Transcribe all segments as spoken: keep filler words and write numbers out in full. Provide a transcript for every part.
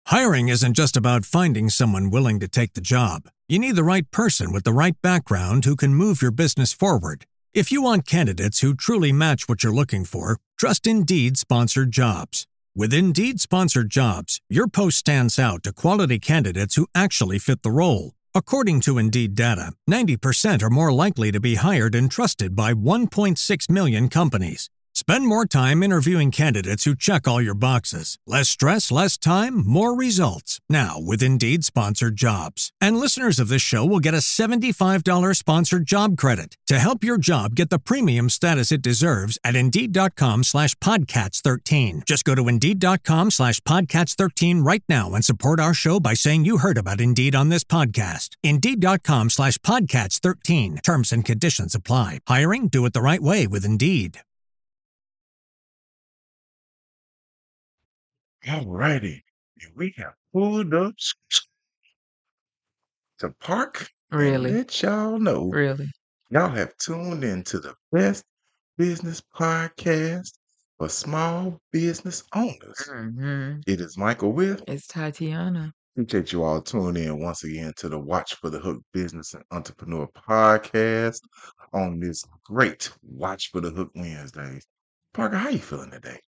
Hiring isn't just about finding someone willing to take the job. You need the right person with the right background who can move your business forward. If you want candidates who truly match what you're looking for, trust Indeed Sponsored Jobs. With Indeed Sponsored Jobs, your post stands out to quality candidates who actually fit the role. According to Indeed data, ninety percent are more likely to be hired and trusted by one point six million companies. Spend more time interviewing candidates who check all your boxes. Less stress, less time, more results. Now with Indeed Sponsored Jobs. And listeners of this show will get a seventy-five dollars sponsored job credit to help your job get the premium status it deserves at Indeed.com slash Podcats13. Just go to Indeed.com slash Podcats13 right now and support our show by saying you heard about Indeed on this podcast. Indeed.com slash Podcats13. Terms and conditions apply. Hiring? Do it the right way with Indeed. All righty. And we have pulled up to park and Really? let y'all know Really? y'all have tuned into the best business podcast for small business owners. hmm It is Michael with. It's Tatiana. Appreciate you all tuning in once again to the Watch for the Hook Business and Entrepreneur podcast on this great Watch for the Hook Wednesdays. Parker, how you feeling today?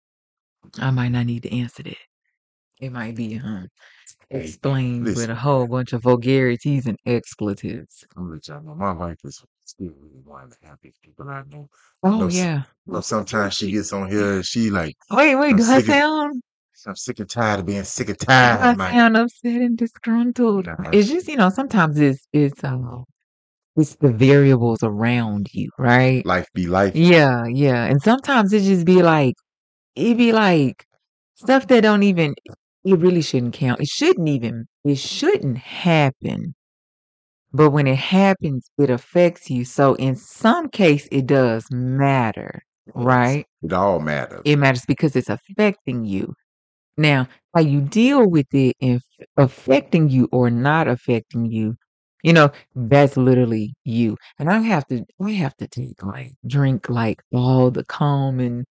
I might not need to answer that. It might be um Hey, explained with listen, a whole man. bunch of vulgarities and expletives. I'm gonna let y'all know my wife is still really one of the happiest people I know. You Oh know, s- yeah. you know, sometimes she gets on here and she like, Wait, wait, I'm do I sick of, sound I'm sick and tired of being sick and do I tired, Mike. sound upset and disgruntled? Nah, It's she, just, you know, sometimes it's it's uh it's the variables around you, right? life be life. Yeah, yeah. And sometimes it just be like it be like stuff that don't even it really shouldn't count. It shouldn't even it shouldn't happen. But when it happens, it affects you. So in some case, it does matter, Yes, right? it all matters. It matters because it's affecting you. Now, how you deal with it if affecting you or not affecting you, you know, that's literally you. And I have to, I have to take like drink like all the common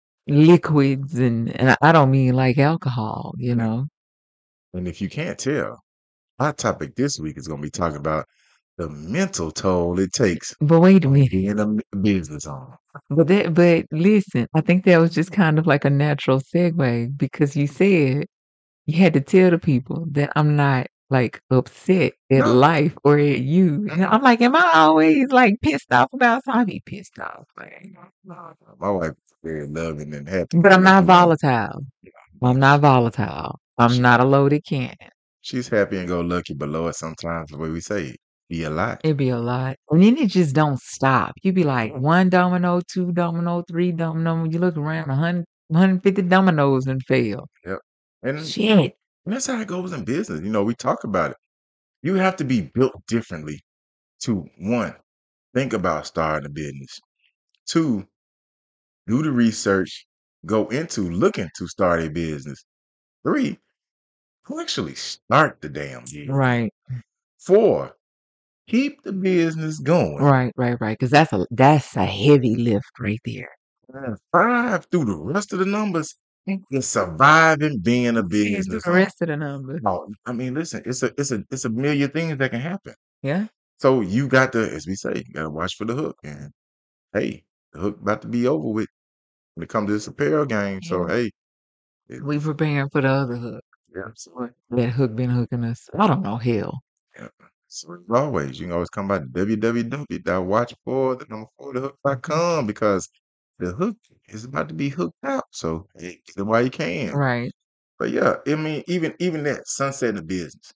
liquids, and and I- I don't mean like alcohol, you Now, know. and if you can't tell, our topic this week is gonna be talking about the mental toll it takes But wait a on minute. being a m- business owner. But that, but listen, I think that was just kind of like a natural segue because you said you had to tell the people that I'm not like upset at No, life or at you. And I'm like, am I always like pissed off about something? I be pissed off, man. no, no. My wife is very loving and happy. But I'm go not lucky. volatile. I'm not volatile. I'm She, not a loaded cannon. she's happy and go lucky, but Lord, sometimes the way we say it, be a lot. It'd be a lot. And then it just don't stop. You be like one domino, two domino, three domino. When you look around, one hundred, one hundred fifty dominoes and fail. Yep. And, Shit. and that's how it goes in business. You know, we talk about it. You have to be built differently to one, think about starting a business. Two, do the research, go into looking to start a business. Three, who actually start the damn business. Right. Four, keep the business going. Right, right, right. Because that's a that's a heavy lift right there. And five, through the rest of the numbers, is surviving being a And do business the owner. rest of the numbers. No, I mean, listen, it's a it's a it's a million things that can happen. Yeah. So you got to, as we say, you got to watch for the hook. And hey, the hook about to be over with when it comes to this apparel game. So Yeah. hey, it, We preparing for the other hook. yeah, so, That hook been hooking us. I don't know, hell. yeah. So as always, you can always come by w w w dot watch for the number four the hook dot com because the hook is about to be hooked out. So hey, get it while you can. Right. But yeah, I mean, even even that sunset in the business,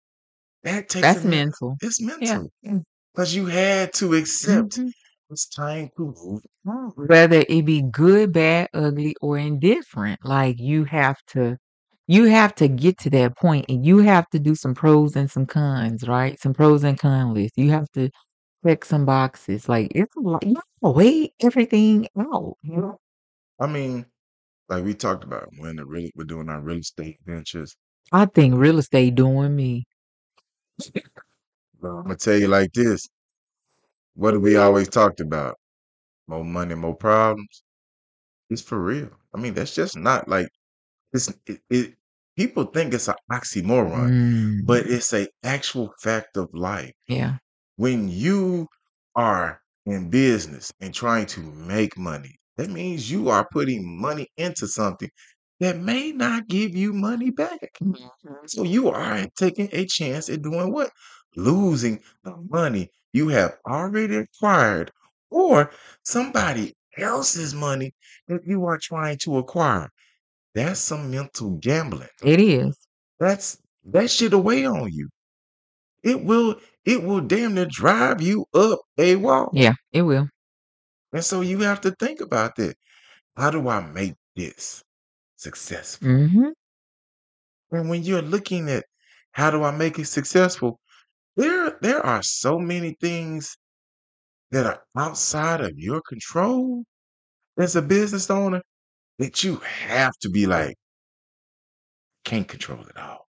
that takes That's a minute. mental. It's Yeah. mental because you had to accept Mhm. it's time to move on. Whether it be good, bad, ugly, or indifferent, like you have to, you have to get to that point, and you have to do some pros and some cons, right? Some pros and con lists. You have to check some boxes. Like it's a lot. You have to weigh everything out. You know? I mean, like we talked about when the real, we're doing our real estate ventures. I think real estate doing me. I'm gonna tell you like this: what do we always talked about? More money, more problems. It's for real. I mean, that's just not like it's it. it people think it's an oxymoron, Mm, but it's a actual fact of life. yeah. When you are in business and trying to make money, that means you are putting money into something that may not give you money back. Mhm. So you are taking a chance at doing what? Losing the money you have already acquired or somebody else's money that you are trying to acquire. That's some mental gambling. It is. That's that shit away on you. It will it will damn near drive you up a wall. Yeah, it will. And so you have to think about that. How do I make this successful? Mhm. And when you're looking at how do I make it successful, there there are so many things that are outside of your control as a business owner that you have to be like, can't control it all.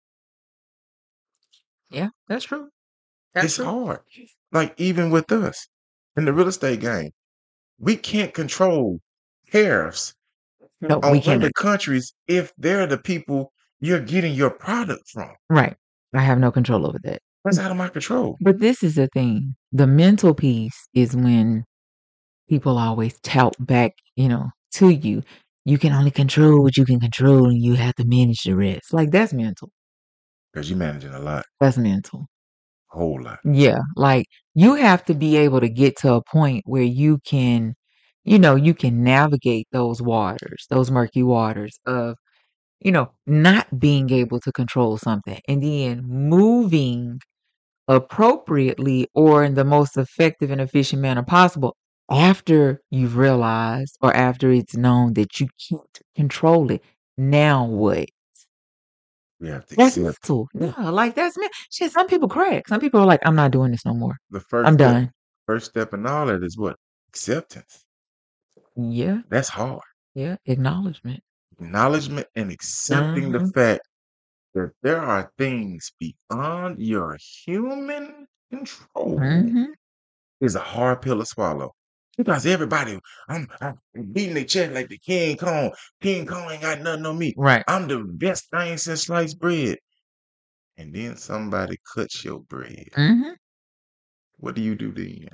Yeah, that's true. That's It's true. hard. Like even with us in the real estate game, we can't control tariffs No, we on other cannot. countries if they're the people you're getting your product from. Right. I have no control over that. That's out of my control. But this is the thing. The mental piece is when people always tout back, you know, to you. You can only control what you can control and you have to manage the rest. Like that's mental. Because you're managing a lot, That's mental. a whole lot. Yeah. Like you have to be able to get to a point where you can, you know, you can navigate those waters, those murky waters of, you know, not being able to control something and then moving appropriately or in the most effective and efficient manner possible after you've realized or after it's known that you can't control it. Now what? We have to That's accept mental. Yeah, like that's me. Shit, some people crack. Some people are like, I'm not doing this no more. the first I'm step. done. First step in all that is what? Acceptance. Yeah, That's hard. yeah. Acknowledgement. Acknowledgement and accepting the Mm-hmm. fact that there are things beyond your human control Mm-hmm. is a hard pill to swallow. Because everybody, I'm, I'm beating their chest like the King Kong. King Kong ain't got nothing on me. Right. I'm the best thing since sliced bread. And then somebody cuts your bread. Mm-hmm. What do you do then?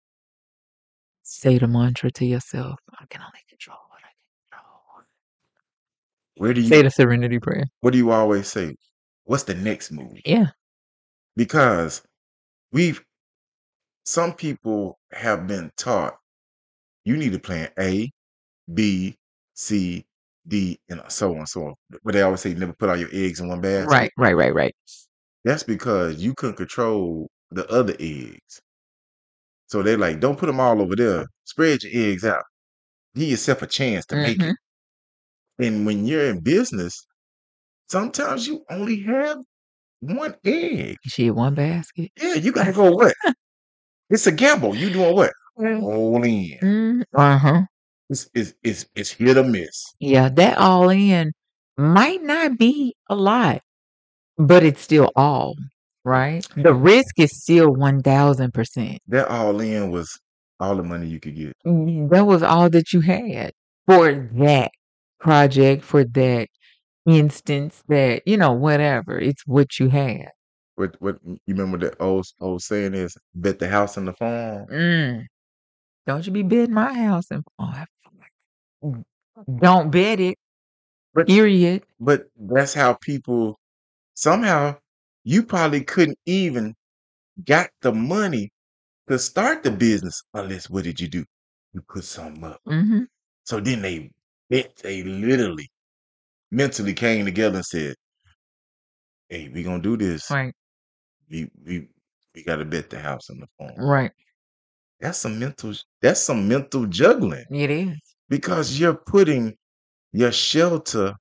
Say the mantra to yourself. I can only control what I can control. Where do Say you the serenity prayer. what do you always say? What's the next move? Yeah. Because we've some people have been taught you need to plan A, B, C, D, and so on and so on. But they always say never put all your eggs in one basket. Right, right, right, right. That's because you couldn't control the other eggs. So they're like, don't put them all over there. Spread your eggs out. Give yourself a chance to make Mm-hmm. it. And when you're in business, sometimes you only have one egg. Shit, one basket. Yeah, you gotta go what? It's a gamble. You doing what? Mm. All in. Mm, uh-huh. It's it's it's, it's hit or miss. Yeah, that all in might not be a lot, but it's still all, right? The risk is still one thousand percent. That all in was all the money you could get. Mm, That was all that you had for that project, for that instance, that, you know, whatever. It's what you had. What what you remember that old old saying is bet the house on the farm. Mm. Don't you be bidding my house and oh, I- don't bet it, But period. but that's how people somehow you probably couldn't even got the money to start the business unless what did you do? You put something up. Mm-hmm. So then they bet they literally mentally came together and said, hey, we gonna do this. Right, We we we gotta bet the house on the farm. right. That's some mental that's some mental juggling It is. because you're putting your shelter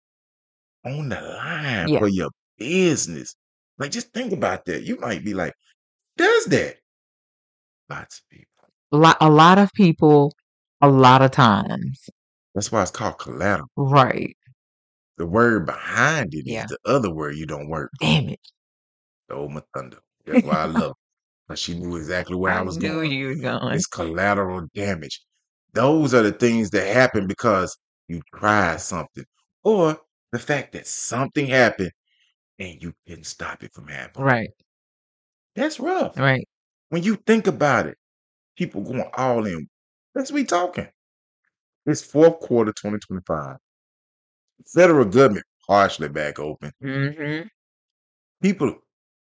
on the line Yeah. for your business. Like just think about that. You might be like, does that? Lots of people. Lot, a lot of people, a lot of times. That's why it's called collateral. Right. The word behind it is Yeah. the other word you don't work. Damn it. The old Thunder. That's why I love it. But she knew exactly where I I was knew going. you was going. It's collateral damage. Those are the things that happen because you tried something. Or the fact that something happened and you couldn't stop it from happening. Right. That's rough. Right. When you think about it, people going all in. Let's be talking. It's fourth quarter twenty twenty-five. Federal government partially back open. Mm-hmm. People,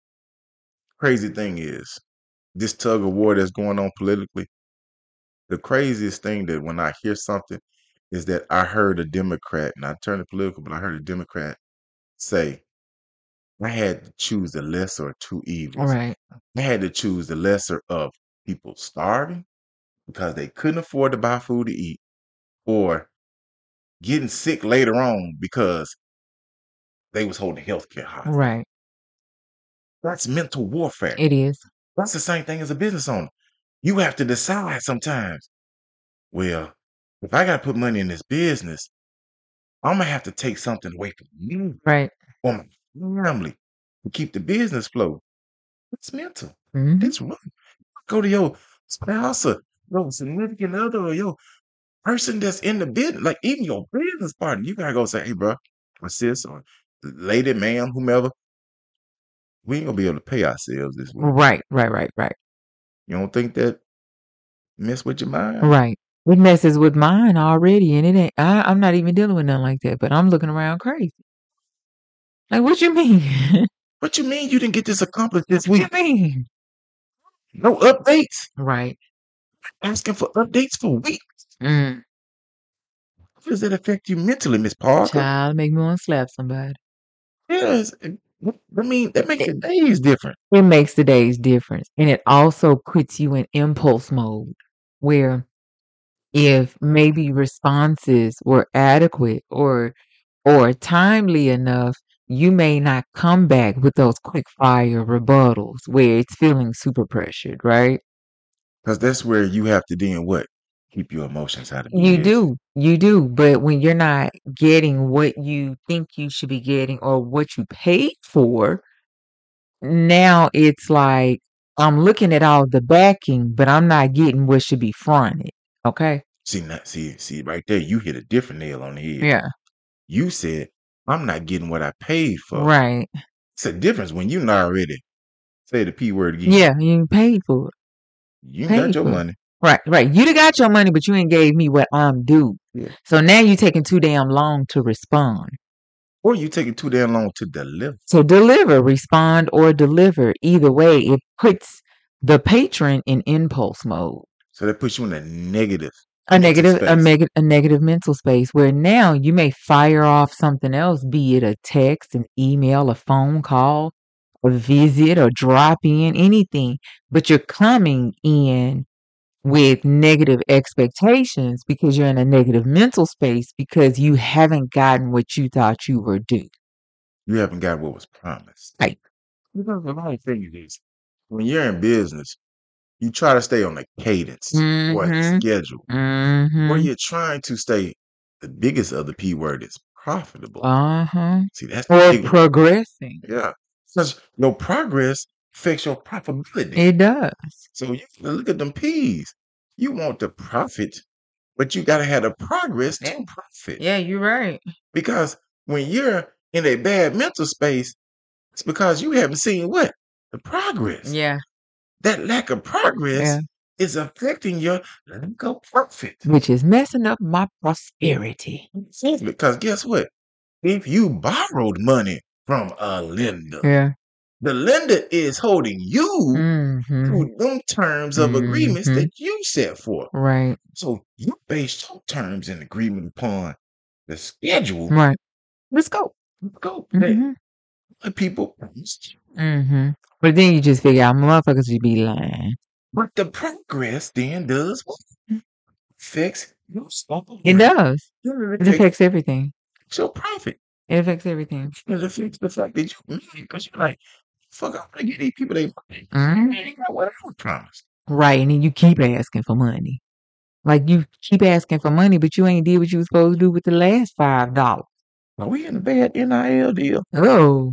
crazy thing is, this tug of war that's going on politically, the craziest thing that when I hear something is that I heard a Democrat, and I turned it political, but I heard a Democrat say, I had to choose the lesser of two evils. Right. I had to choose the lesser of people starving because they couldn't afford to buy food to eat, or getting sick later on because they was holding healthcare hostage. Right. That's mental warfare. It is. That's the same thing as a business owner. You have to decide sometimes, well, if I got to put money in this business, I'm going to have to take something away from me Right. or my family to keep the business flow. It's mental. Mm-hmm. It's wrong. Go to your spouse or your significant other or your person that's in the business, like even your business partner. You got to go say, hey, bro, or sis, or lady, ma'am, whomever, we ain't going to be able to pay ourselves this week. Right. Right. Right. Right. You don't think that mess with your mind? Right. It messes with mine already, and it ain't. I, I'm not even dealing with nothing like that, but I'm looking around crazy. Like, what you mean? What you mean you didn't get this accomplished this What week? you mean? No updates? Right. Asking for updates for weeks. Mm. How does that affect you mentally, Miss Parker? Child, make me want to slap somebody. Yes. it- I mean, that makes the days different. It makes the days difference, and it also puts you in impulse mode, where if maybe responses were adequate or or timely enough, you may not come back with those quick fire rebuttals where it's feeling super pressured, right? Because that's where you have to then what? Keep your emotions out of You B S. do, you do. But when you're not getting what you think you should be getting or what you paid for, now it's like I'm looking at all the backing, but I'm not getting what should be fronted. Okay. See, not see, see, right there, you hit a different nail on the head. Yeah. You said, I'm not getting what I paid for. Right. It's a difference when you not already say the P word again. Yeah. You ain't paid for it. You ain't got Paid your for it. money. Right. Right. You done got your money, but you ain't gave me what I'm due. Yeah. So now you're taking too damn long to respond. Or you taking too damn long to deliver. So deliver, respond, or deliver. Either way, it puts the patron in impulse mode. So that puts you in a negative A mental negative, a, space. neg- a negative mental space where now you may fire off something else, be it a text, an email, a phone call, a visit, or drop in, anything, but you're coming in with negative expectations because you're in a negative mental space because you haven't gotten what you thought you were due. You haven't got what was promised. Right. Because the whole thing is, when you're in business, you try to stay on a cadence or a Mm-hmm. schedule, or Mm-hmm. you're trying to stay. The biggest of the P word is profitable. Uh-huh. See, that's the Or big one. progressing. Yeah, because your progress affects your profitability. It does. So you gotta look at them P's. You want the profit, but you gotta have the progress Yeah. to profit. Yeah, you're right. Because when you're in a bad mental space, it's because you haven't seen what? The progress. Yeah. That lack of progress Yeah. is affecting your lack of profit. Which is messing up my prosperity. Because guess what? If you borrowed money from a lender, Yeah. the lender is holding you Mm-hmm. to them terms of agreements Mm-hmm. that you set for. Right. So you base your terms and agreement upon the schedule. Right. Let's go. Go. Mm-hmm. Let people promised you. Mm-hmm. But then you just figure out motherfuckers should be lying. But the progress then does what? Affects your stock. It does. It It affects affects everything. your profit. It affects everything. It affects the fact that you because you're like, fuck, I'm gonna get these people they money. Mhm. They ain't got what I was promised. Right. And then you keep asking for money. Like you keep asking for money, but you ain't did what you was supposed to do with the last five dollars. Are we in a bad N I L deal? Oh.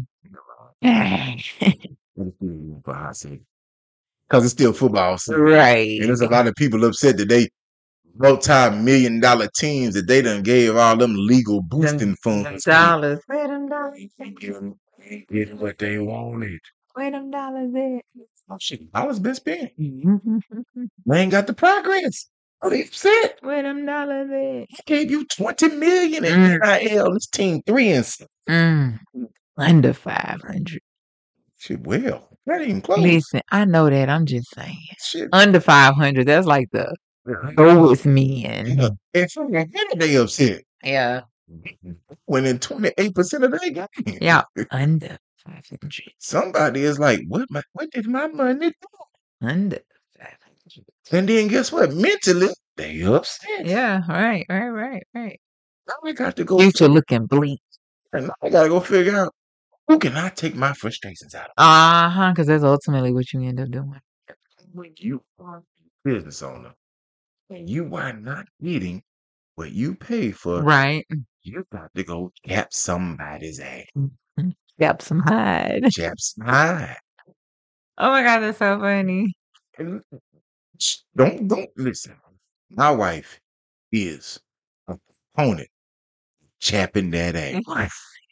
Because it's still football season. Right. And there's a lot of people upset that they multi-million dollar teams that they done gave all them legal Them, boosting them funds to. dollars. Where them dollars Ain't at? getting, ain't getting what they wanted. Where them dollars at? Oh shit, dollars been spent. Mhm. They ain't got the progress. Oh, they upset. Where them dollars at? I gave you twenty million in Mm, N I L. This team three and six. mm. Under five hundred. Shit, well, not even close. Listen, I know that. I'm just saying. Shit. Under five hundred. That's like the lowest men. Yeah. And from the head they upset. Yeah. Winning twenty-eight percent of their game. Yeah. Under five hundred. Somebody is like, what my what did my money do? Under five hundred. And then guess what? Mentally, they upset. Yeah. Right. Right. Right. Right. Now I got to go. Future looking bleak. And now I gotta go figure out who can I take my frustrations out of. Uh huh. Because that's ultimately what you end up doing. When you are a business owner and you are not getting what you pay for, Right. you got to go cap somebody's ass. Mhm. Got some hide. Cap some hide. Oh my God, that's so funny. And sh- don't don't listen. My wife is a proponent of chapping that ass.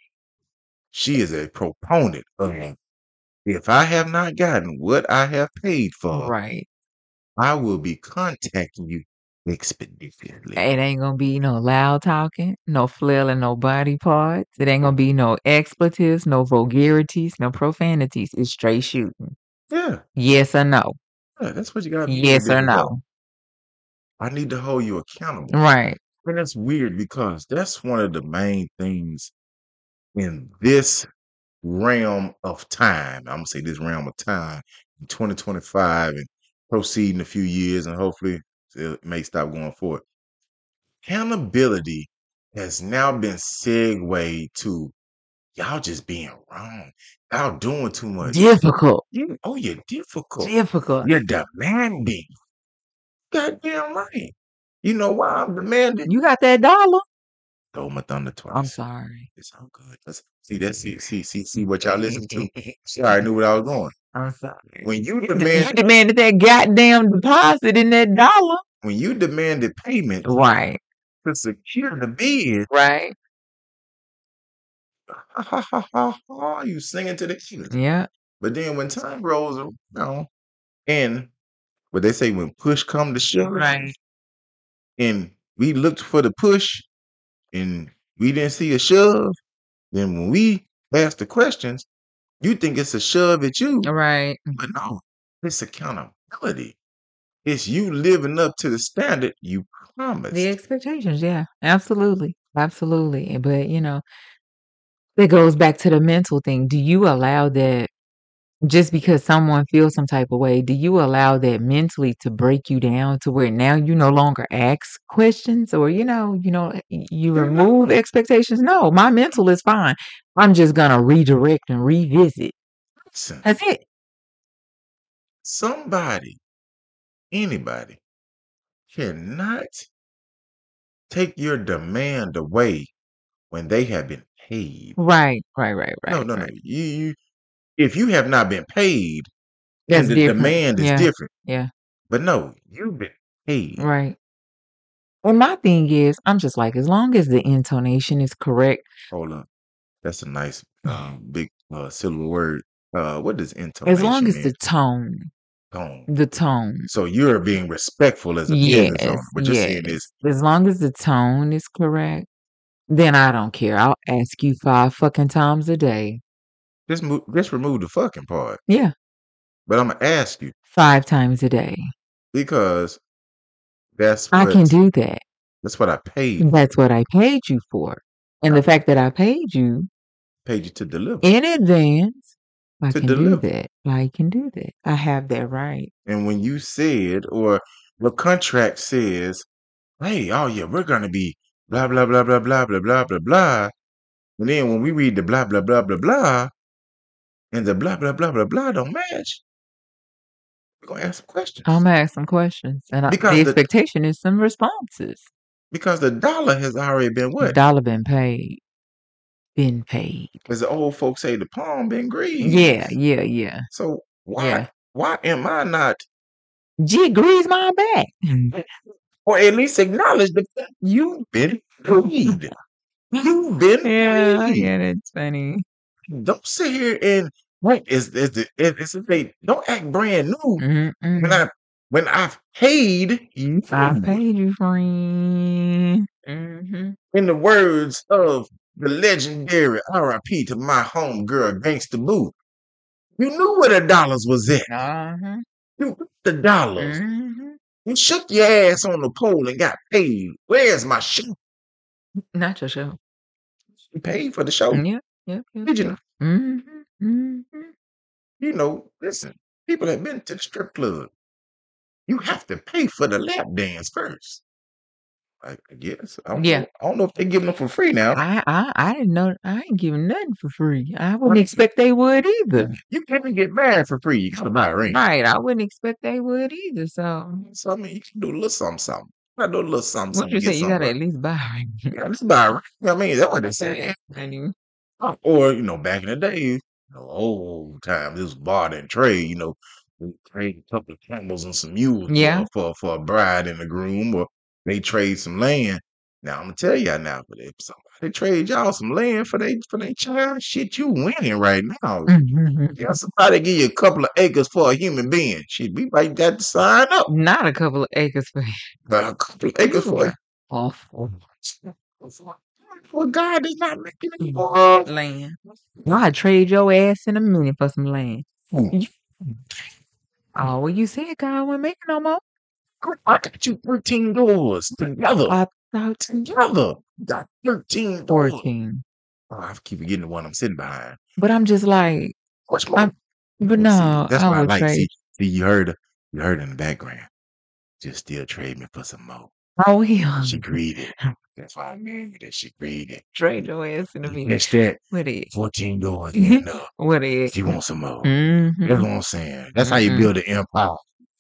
She is a proponent of if I have not gotten what I have paid for, Right. I will be contacting you expeditiously. It ain't gonna be no loud talking, no flailing no body parts. It ain't gonna be no expletives, no vulgarities, no profanities. It's straight shooting. Yeah, Yes or no. yeah, that's what you gotta be in Yes or business for. no. I need to hold you accountable. Right. And that's weird because that's one of the main things in this realm of time. I'm gonna say this realm of time in twenty twenty-five and proceed in a few years, and hopefully it may stop going forward. Accountability has now been segued to y'all just being wrong. Y'all doing too much. Difficult. You, oh, you're difficult. Difficult. You're demanding. Goddamn right. You know why I'm demanding? You got that dollar? Throw my thunder twice. I'm sorry. It's all good. Let's see that. See, see, see, see what y'all listen to. See, I already knew where I was going. I'm sorry. When you You demand, demanded that goddamn deposit in that dollar. when you demanded payment Right. to secure the bid, Right. ha ha ha ha ha, you singing to the kids. Yeah. But then when time rolls around, and what they say when push come to shove, Right. and we looked for the push, and we didn't see a shove, then when we ask the questions, you think it's a shove at you, Right. but no, it's accountability. It's you living up to the standard you promised. The expectations, yeah. Absolutely. Absolutely. But you know, it goes back to the mental thing. Do you allow that just because someone feels some type of way, do you allow that mentally to break you down to where now you no longer ask questions or you know, you know, y- you remove expectations? No, my mental is fine. I'm just gonna redirect and revisit. Listen, That's it. somebody, anybody cannot take your demand away when they have been paid. Right, right, right, No, right, no, no. right. You, you, if you have not been paid, That's then the different. demand is Yeah, different. yeah, But no, you've been paid. right. And my thing is, I'm just like, as long as the intonation is correct, Hold on. That's a nice uh, big uh, syllable word. Uh, what does as long intonation as mean? the tone, Tone. the tone, So you're being respectful as a business yes, owner. What you're saying yes. is As long as the tone is correct, then I don't care. I'll ask you five fucking times a day. just move, just remove the fucking part. Yeah, But I'm gonna ask you five times a day. because that's I what can do that. that's what I paid. That's what I paid you for. And I the fact that I paid you paid you to deliver. in advance, I To can do deliver. that. I can do that. I have that right. And when you said, or the contract says, hey, oh yeah, we're gonna be blah blah blah blah blah blah blah blah blah. And then when we read the blah blah blah blah blah, and the blah blah blah blah blah don't match, we're gonna ask some questions. I'm gonna ask some questions, and I, the Because the expectation is some responses. because the dollar has already been The what? dollar been paid, been paid. As the old folks say, the palm been greased. Yeah, yeah, yeah, So why yeah. why am I not G grease my back. or at least acknowledge the fact you've been paid. You've been Yeah, paid. yeah, that's funny. Don't sit here and right. It's it's it's, it's, it's they don't act brand new when Mm-mm. I when I've paid you. I paid you, friend. Mm-hmm. In the words of the legendary R I P to my homegirl Gangsta Boo, you knew where the dollars was at. Uh-huh. You got the dollars. Mm-hmm. You shook your ass on the pole and got paid. Where's my show? Not your show. You paid for the show. Yep, yep, yep. Did you yep. not? Mm-hmm. Mm-hmm. You know, listen, people have been to the strip club. You have to pay for the lap dance first. I, I guess. I don't, Yeah. know, I don't know if they're giving them for free now. I, I I didn't know. I ain't giving nothing for free. I wouldn't expect they would either. You can't get married for free. You gotta buy a ring. Right. I wouldn't expect they would either. So So I mean, you can do a little something, something. You gotta do a little something, what something. you to get say? You gotta something. at least buy a ring. Yeah, just buy a ring. I mean, that's what they say. Anyway. Or you know, back in the day, you know, old times, this was barter and trade. You know, they trade a couple of camels and some mules Yeah. for, for for a bride and a groom, or they trade some land. Now I'm gonna tell y'all now, but if somebody trade y'all some land for they for their child, shit, you winning right now. Yeah, somebody give you a couple of acres for a human being. Shit, we might got to sign up. Not a couple of acres for But a couple of acres for awful well, God is not making any more land. I'd trade your ass in a minute for some land. You- Oh, well, you said God wasn't making no more. I got you thirteen doors together. I thought Together. Got thirteen doors. fourteen. Oh, I keep forgetting the one I'm sitting behind. But I'm just like, What's more? I'm, but See, no, that's I why I would like. trade. See, see, you heard her. You heard her in the background. Just still trade me for some more. Oh, yeah. She greedy. That's why I married her. She greedy. Trade your ass in a You minute. catch that? What is? fourteen doors in up. What is? She wants some more. Mm-hmm. That's what I'm saying. That's how you Mm-mm. build an empire.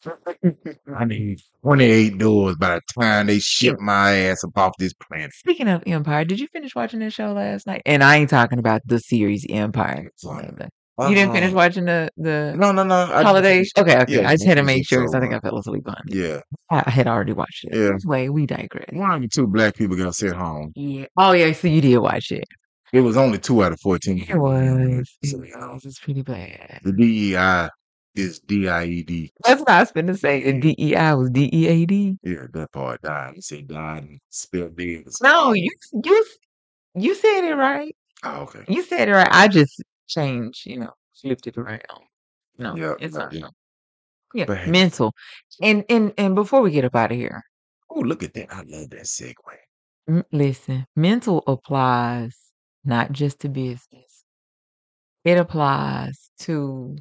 I need twenty-eight doors by the time they ship my ass up off this planet. Speaking of Empire, did you finish watching that show last night? And I ain't talking about the series Empire. You didn't finish Uh, watching the the No, no, no. I just holiday? finished- Okay, okay. yeah, I just had to one make sure because I episode, think I fell asleep on it. Yeah. I, I had already watched it. Yeah. Anyway, we digress. One of the two black people got sent home. Yeah. Oh yeah. So you did watch it. It was only two out of fourteen. It was. So, It was. It's pretty bad. the D E I is D I E D. That's what I was going to say. The D E I was D E A D. Yeah, that part died. He said died and spelled dead. No, you you you said it right. Oh, okay. You said it right. I just changed, you know, flipped it around. No, Yeah, it's not. yeah. Yeah, But hey. mental. And and and before we get up out of here, Oh, look at that. I love that segue. m- listen, mental applies not just to business. It applies to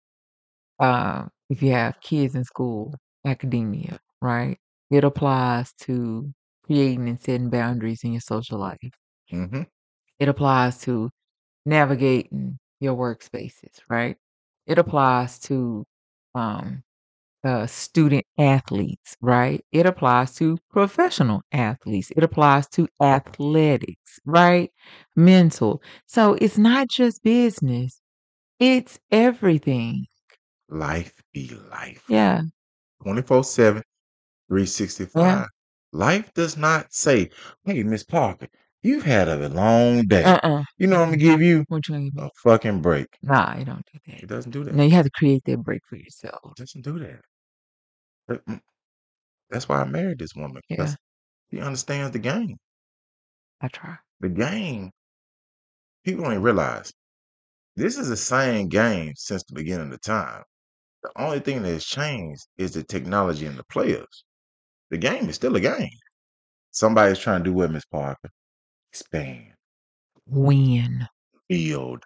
uh, if you have kids in school, academia, right? It applies to creating and setting boundaries in your social life. Mm-hmm. It applies to navigating your workspaces, right? It applies to um, uh, student athletes, right? It applies to professional athletes. It applies to athletics, right? Mental. So it's not just business, it's everything. Life be life. Yeah. twenty-four seven, three sixty-five. Yeah. Life does not say, hey, Miss Parker, you've had a long day. Uh-uh. You know what I'm going to give you? What you gonna give A me? fucking break. Nah, you don't do It that. doesn't do that. No, you have to create that break for yourself. It doesn't do that. But, mm, that's why I married this woman. Yeah. Because she understands the game. I try. The game, people don't even realize, this is the same game since the beginning of time. The only thing that has changed is the technology and the players. The game is still a game. Somebody's trying to do what, Miss Parker? Expand, Win. build,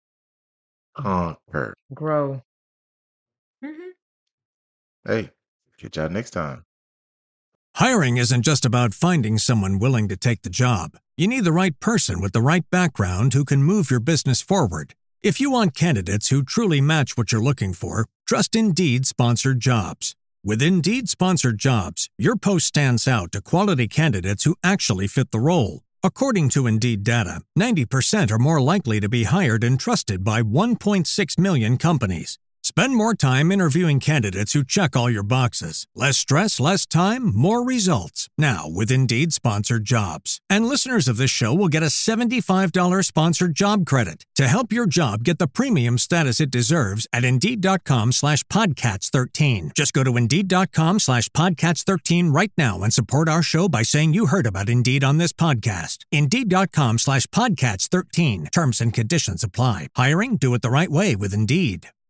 conquer. Grow. Mm-hmm. Hey, catch y'all next time. Hiring isn't just about finding someone willing to take the job. You need the right person with the right background who can move your business forward. If you want candidates who truly match what you're looking for, trust Indeed Sponsored Jobs. With Indeed Sponsored Jobs, your post stands out to quality candidates who actually fit the role. According to Indeed data, ninety percent are more likely to be hired and trusted by one point six million companies. Spend more time interviewing candidates who check all your boxes. Less stress, less time, more results. Now, with Indeed Sponsored Jobs. And listeners of this show will get a seventy-five dollars sponsored job credit to help your job get the premium status it deserves at Indeed.com slash Podcats 13. Just go to Indeed.com slash Podcats 13 right now and support our show by saying you heard about Indeed on this podcast. Indeed.com slash Podcats 13. Terms and conditions apply. Hiring? Do it the right way with Indeed.